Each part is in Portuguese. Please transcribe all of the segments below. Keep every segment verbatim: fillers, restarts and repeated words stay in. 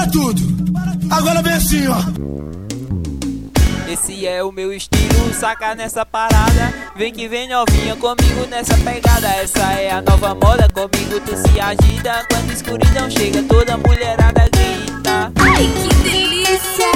tudo. Agora vem assim, ó. Esse é o meu estilo, saca nessa parada. Vem que vem novinha comigo nessa pegada. Essa é a nova moda, comigo tu se agita. Quando a escuridão chega, toda mulherada grita. Ai, que delícia!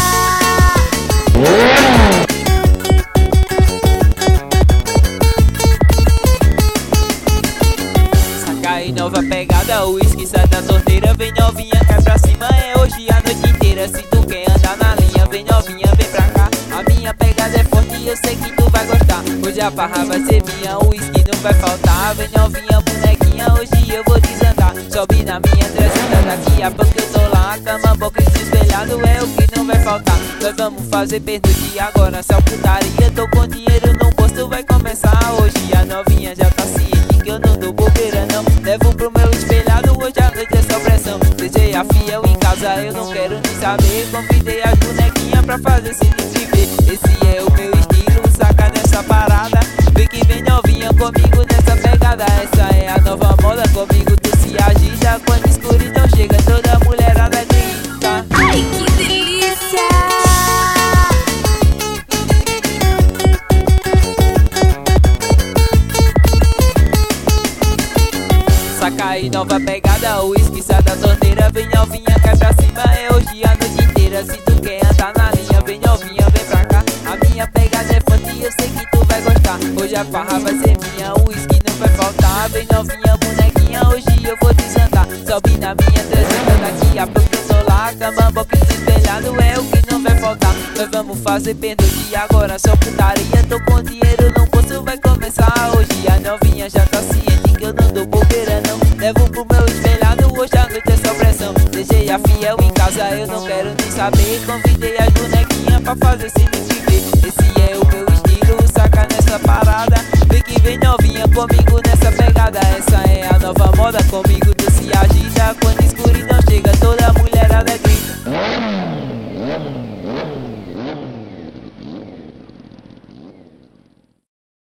Saca aí nova pegada, o uísque sai da torneira. Vem novinha, cai pra cima, é hoje a noite inteira. Se tu quer andar na linha, vem novinha, vem pra cá. A minha pegada é forte e eu sei que tu vai gostar. Hoje a farra vai ser minha, o uísque não vai faltar. Vem novinha, bonequinha, hoje eu vou desandar. Sobe na minha trazenda, daqui a pouco eu tô lá. Cama, boca e espelhado é o que não vai faltar. Nós vamos fazer pernoite agora, só putaria. Tô com dinheiro no bolso, vai começar hoje. A novinha já tá ciente que eu não dou bobeira não. Levo pro meu espelhado, hoje a noite é só pressão. Deixei a fiel em casa, eu não quero nem saber. Convidei as bonequinhas pra fazer se viver. Esse é o meu estilo, saca nessa parada. Vem que vem novinha comigo nessa pegada. Essa é a nova moda, comigo tu se agita. Quando a escuridão chega, toda mulherada grita. Ai, que delícia! Saca aí nova pegada, o uísque sai da torneira. Vem novinha, cai pra cima, é hoje a noite inteira. Se tu quer andar na linha, vem novinha, vem pra cá. A minha pegada é forte e eu sei que tu vai gostar. Hoje a farra vai ser minha, o uísque não vai faltar. Vem novinha, bonequinha, hoje eu vou desandar. Sobe na minha trazenda, daqui a pouco eu tô lá. Cama, boca e espelhado é o que não vai faltar. Nós vamos fazer pernoite agora, só putaria. Tô com dinheiro no bolso, vai começar hoje. A novinha já tá ciente que eu não dou bobeira não. Levo pro meu espelhado, hoje a noite é só pressão. Deixei a fiel em casa, eu não quero nem saber. Convidei as bonequinhas pra fazer se viver. Esse é o meu estilo, saca nessa parada. Vem que vem novinha comigo nessa pegada. Essa é